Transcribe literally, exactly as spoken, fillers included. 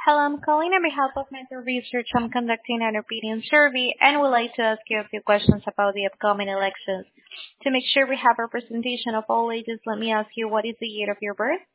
Hello, I'm calling on behalf of Mentor Research. I'm conducting an opinion survey and would like to ask you a few questions about the upcoming elections. To make sure we have representation of all ages, let me ask you what is the year of your birth?